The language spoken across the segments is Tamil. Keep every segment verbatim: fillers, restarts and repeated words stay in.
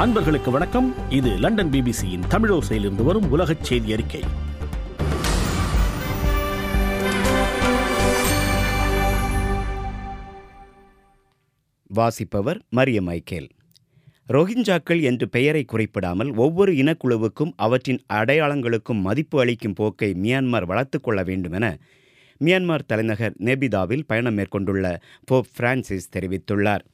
அன்பர்களுக்கு வணக்கம். இது லண்டன் பிபிசியின் தமிழோசையிலிருந்து வரும் உலகச் செய்தி அறிக்கை. வாசிப்பவர் மரிய மைக்கேல். ரோஹிஞ்சாக்கள் என்று பெயரை குறிப்பிடாமல் ஒவ்வொரு இனக்குழுவுக்கும் அவற்றின் அடையாளங்களுக்கும் மதிப்பு அளிக்கும் போக்கை மியான்மர் வளர்த்துக் கொள்ள வேண்டும் என மியான்மர் தலைநகர் நேபிதாவில் பயணம் மேற்கொண்டுள்ள போப் பிரான்சிஸ் தெரிவித்துள்ளார்.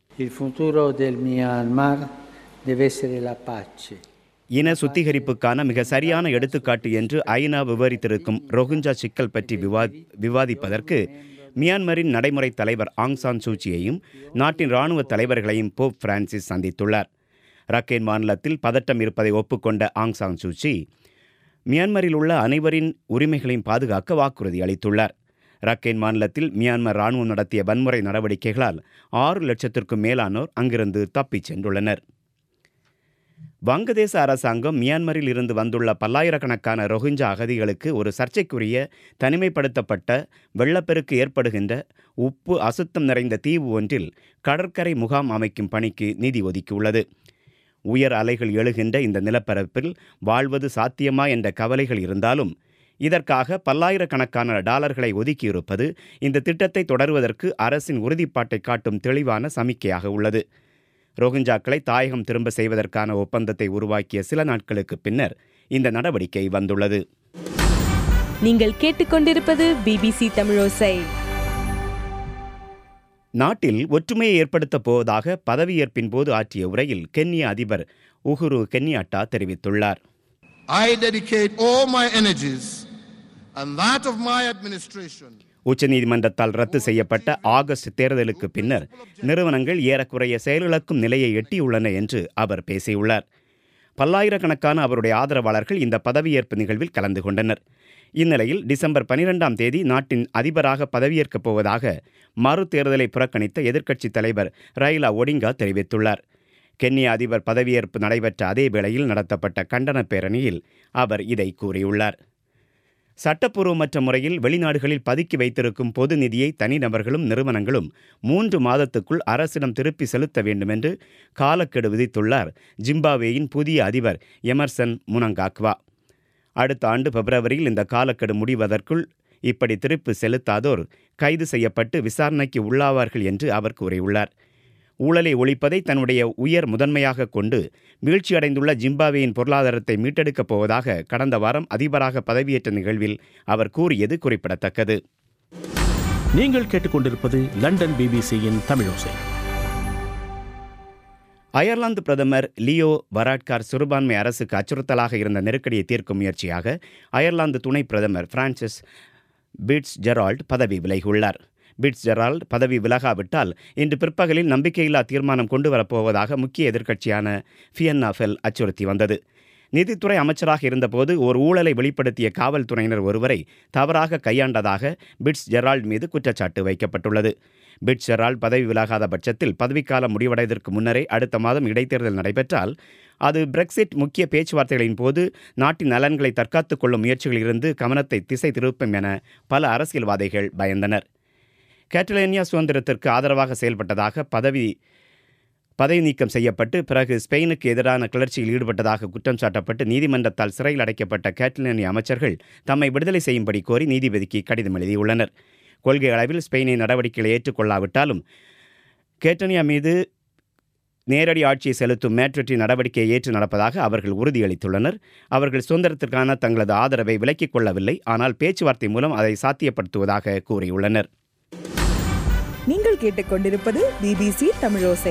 இன சுத்திகரிப்புக்கான மிக சரியான எடுத்துக்காட்டு என்று ஐநா விவரித்திருக்கும் ரோஹிஞ்சா சிக்கல் பற்றி விவாதிப்பதற்கு மியான்மரின் நடைமுறை தலைவர் ஆங் சான் சூச்சியையும் நாட்டின் இராணுவ தலைவர்களையும் போப் பிரான்சிஸ் சந்தித்துள்ளார். ரக்கேன் மாநிலத்தில் பதட்டம் இருப்பதை ஒப்புக்கொண்ட ஆங் சான் சூச்சி மியான்மரில் உள்ள அனைவரின் உரிமைகளையும் பாதுகாக்க வாக்குறுதி அளித்துள்ளார். ரக்கேன் மாநிலத்தில் மியான்மர் இராணுவம் நடத்திய வன்முறை நடவடிக்கைகளால் ஆறு லட்சத்திற்கும் மேலானோர் அங்கிருந்து தப்பிச் சென்றுள்ளனர். வங்கதேச அரசாங்கம் மியான்மரில் இருந்து வந்துள்ள பல்லாயிரக்கணக்கான ரோஹிஞ்சா அகதிகளுக்கு ஒரு சர்ச்சைக்குரிய தனிமைப்படுத்தப்பட்ட வெள்ளப்பெருக்கு ஏற்படுகின்ற உப்பு அசுத்தம் நிறைந்த தீவு ஒன்றில் கடற்கரை முகாம் அமைக்கும் பணிக்கு நிதி ஒதுக்கியுள்ளது. உயர் அலைகள் எழுகின்ற இந்த நிலப்பரப்பில் வாழ்வது சாத்தியமா என்ற கவலைகள் இருந்தாலும் இதற்காக பல்லாயிரக்கணக்கான டாலர்களை ஒதுக்கியிருப்பது இந்த திட்டத்தை தொடர்வதற்கு அரசின் உறுதிப்பாட்டை காட்டும் தெளிவான சமிக்கையாக உள்ளது. ரோஹிஞ்சாக்களை தாயகம் திரும்ப செய்வதற்கான ஒப்பந்தத்தை உருவாக்கிய சில நாட்களுக்கு பின்னர் இந்த நடவடிக்கை வந்துள்ளது. நீங்கள் கேட்டுக்கொண்டிருப்பது பிபிசி தமிழோசை. நாட்டில் ஒற்றுமையை ஏற்படுத்தப் போவதாக பதவியேற்பின் போது ஆற்றிய உரையில் கென்யா அதிபர் உஹுரு கென்யாட்டா தெரிவித்துள்ளார். I dedicate all my energies and that of my administration. உச்சநீதிமன்றத்தால் ரத்து செய்யப்பட்ட ஆகஸ்ட் தேர்தலுக்கு பின்னர் நிறுவனங்கள் ஏறக்குறைய செயலிழக்கும் நிலையை எட்டியுள்ளன என்று அவர் பேசியுள்ளார். பல்லாயிரக்கணக்கான அவருடைய ஆதரவாளர்கள் இந்த பதவியேற்பு நிகழ்வில் கலந்து கொண்டனர். இந்நிலையில் டிசம்பர் பனிரெண்டாம் தேதி நாட்டின் அதிபராக பதவியேற்கப் போவதாக மறு தேர்தலை புறக்கணித்த எதிர்க்கட்சித் தலைவர் ரைலா ஒடிங்கா தெரிவித்துள்ளார். கென்யா அதிபர் பதவியேற்பு நடைபெற்ற அதே வேளையில் நடத்தப்பட்ட கண்டன பேரணியில் அவர் இதை கூறியுள்ளார். சட்டப்பூர்வமற்ற முறையில் வெளிநாடுகளில் பதுக்கி வைத்திருக்கும் பொது நிதியை தனிநபர்களும் நிறுவனங்களும் மூன்று மாதத்துக்குள் அரசிடம் திருப்பி செலுத்த வேண்டும் என்று காலக்கெடு விதித்துள்ளார் ஜிம்பாப்வேயின் புதிய அதிபர் எமர்சன் முனங்காக்வா. அடுத்த ஆண்டு பிப்ரவரியில் இந்த காலக்கெடு முடிவதற்குள் இப்படி திருப்பி செலுத்தாதோர் கைது செய்யப்பட்டு விசாரணைக்கு உள்ளாவார்கள் என்று அவர் கூறியுள்ளார். ஊழலை ஒழிப்பதை தன்னுடைய உயர் முதன்மையாக கொண்டு வீழ்ச்சியடைந்துள்ள ஜிம்பாப்வேயின் பொருளாதாரத்தை மீட்டெடுக்கப் போவதாக கடந்த வாரம் அதிபராக பதவியேற்ற நிகழ்வில் அவர் கூறியது குறிப்பிடத்தக்கது. நீங்கள் கேட்டுக்கொண்டிருப்பது லண்டன் பிபிசியின் தமிழோசை. அயர்லாந்து பிரதமர் லியோ வராட்கார் சிறுபான்மை அரசுக்கு அச்சுறுத்தலாக இருந்த நெருக்கடியை தீர்க்கும் முயற்சியாக அயர்லாந்து துணை பிரதமர் பிரான்சிஸ் பீட்ஸ் ஜெரால்ட் பதவி விலகியுள்ளார். பீட்ஸ் ஜெரால்ட் பதவி விலகாவிட்டால் இன்று பிற்பகலில் நம்பிக்கையில்லா தீர்மானம் கொண்டு வரப்போவதாக முக்கிய எதிர்க்கட்சியான ஃபியன்னா ஃபெல் அச்சுறுத்தி வந்தது. நிதித்துறை அமைச்சராக இருந்தபோது ஒரு ஊழலை வெளிப்படுத்திய காவல்துறையினர் ஒருவரை தவறாக கையாண்டதாக பீட்ஸ் ஜெரால்ட் மீது குற்றச்சாட்டு வைக்கப்பட்டுள்ளது. பீட்ஸ் ஜெரால்ட் பதவி விலகாத பட்சத்தில் பதவிக்காலம் முடிவடைவதற்கு முன்னரே அடுத்த மாதம் இடைத்தேர்தல் நடைபெற்றால் அது பிரெக்சிட் முக்கிய பேச்சுவார்த்தைகளின் போது நாட்டின் நலன்களை தற்காத்துக் கொள்ளும் முயற்சிகளிலிருந்து கவனத்தை திசை திருப்பும் என பல அரசியல்வாதிகள் பயந்தனர். கேட்டலேனியா சுதந்திரத்திற்கு ஆதரவாக செயல்பட்டதாக பதவி பதவி நீக்கம் செய்யப்பட்டு பிறகு ஸ்பெயினுக்கு எதிரான கிளர்ச்சியில் ஈடுபட்டதாக குற்றம் சாட்டப்பட்டு நீதிமன்றத்தால் சிறையில் அடைக்கப்பட்ட கேட்டலேனிய அமைச்சர்கள் தம்மை விடுதலை செய்யும்படி கோரி நீதிபதிக்கு கடிதம் எழுதியுள்ளனர். கொள்கை அளவில் ஸ்பெயினின் நடவடிக்கைகளை ஏற்றுக்கொள்ளாவிட்டாலும் கேட்டலேனியா மீது நேரடி ஆட்சியை செலுத்தும் மேட்ரிட்டி நடவடிக்கையை ஏற்று நடப்பதாக அவர்கள் உறுதியளித்துள்ளனர். அவர்கள் சுதந்திரத்திற்கான தங்களது ஆதரவை விலக்கிக் கொள்ளவில்லை, ஆனால் பேச்சுவார்த்தை மூலம் அதை சாத்தியப்படுத்துவதாக கூறியுள்ளனர். நீங்கள் கேட்டுக்கொண்டிருப்பது பிபிசி தமிழோசை.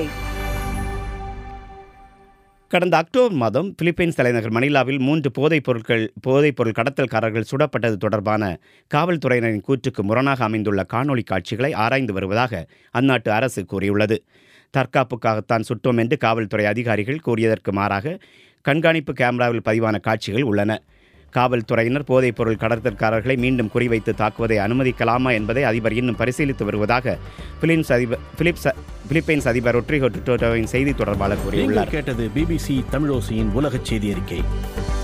கடந்த அக்டோபர் மாதம் பிலிப்பைன்ஸ் தலைநகர் மணிலாவில் மூன்று போதைப் பொருட்கள் போதைப் பொருள் கடத்தல்காரர்கள் சுடப்பட்டது தொடர்பான காவல்துறையினரின் கூற்றுக்கு முரணாக அமைந்துள்ள காணொலி காட்சிகளை ஆராய்ந்து வருவதாக அந்நாட்டு அரசு கூறியுள்ளது. தற்காப்புக்காகத்தான் சுட்டோம் என்று காவல்துறை அதிகாரிகள் கூறியதற்கு மாறாக கண்காணிப்பு கேமராவில் பதிவான காட்சிகள் உள்ளன. காவல்துறையினர் போதைப் பொருள் கடத்தல்காரர்களை மீண்டும் குறிவைத்து தாக்குவதை அனுமதிக்கலாமா என்பதை அதிபர் இன்னும் பரிசீலித்து வருவதாக பிலிப்ஸ் அதிபர் பிலிப்ஸ் பிலிப்பைன்ஸ் அதிபர் ரொட்ரிகோ டுட்டோவின் செய்தி தொடர்பாளர் கூறியுள்ளார். கேட்டது பிபிசி தமிழோசையின் உலகச் செய்தி அறிக்கை.